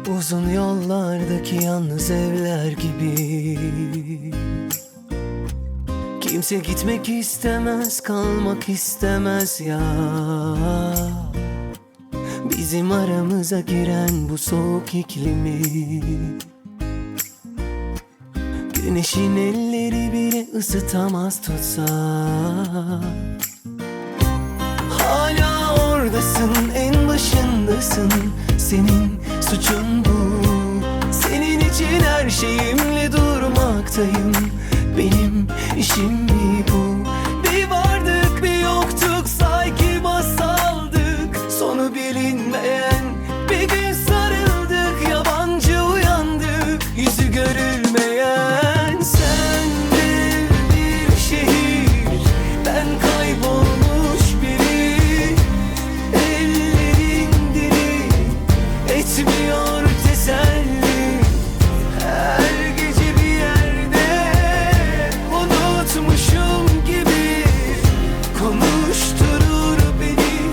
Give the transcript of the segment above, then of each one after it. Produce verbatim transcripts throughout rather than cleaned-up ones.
Uzun yollardaki yalnız evler gibi. Kimse gitmek istemez, kalmak istemez ya. Bizim aramıza giren bu soğuk iklimi, güneşin elleri bile ısıtamaz tutsa. Hala oradasın, en başındasın. Senin suçun bu. Senin için her şeyimle durmaktayım. Benim işim mi bu? Bir vardık bir yoktuk, sanki masaldık. Sonu bilinmeyen bir gün sarıldık. Yabancı uyandık, yüzü görülmeyen. Sen de bir şehir, ben kaybolmuş biri. Ellerin dili etmiyor teselli. Her gece bir yerde unutmuşum gibi konuşturur beni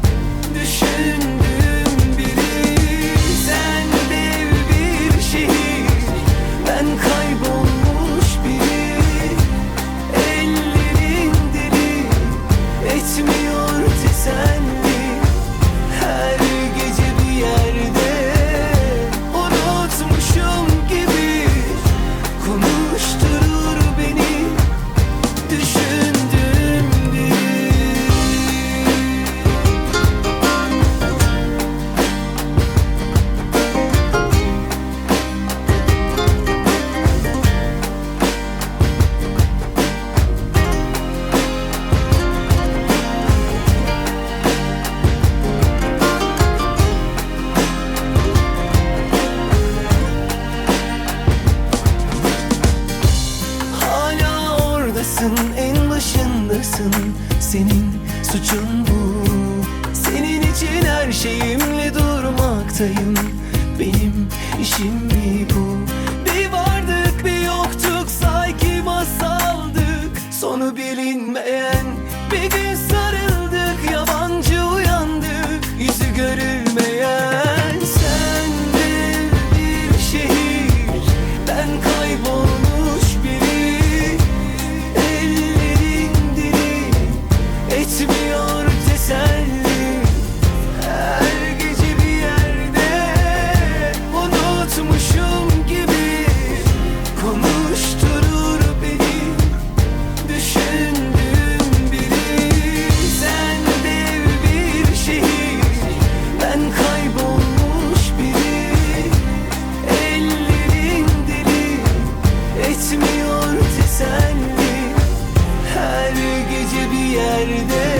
düşündüğüm biri. Sen dev bir şehir, ben kaybolmuş biri. Ellerin dili etmiyor teselli. Her gece bir yerde unutmuşum gibi konuşturur beni düşündüğüm biri. Hala oradasın, en başındasın. Senin suçun bu. Senin için her şeyimle durmaktayım. Benim işim mi bu? Bir vardık bir yoktuk, sanki masaldık. Sonu bilinmeyen bir gün sarıldık. Yabancı uyandık, yüzü görülmeyen. Sen de bir şehir, ben kaybolmuş biri. Ellerin dili etmiyor teselli. Her gece bir yerde unutmuşum gibi konuşturur beni düşündüğüm biri. Sen dev bir şehir, ben kaybolmuş biri. Ellerin dili etmiyor teselli. Her gece bir yerde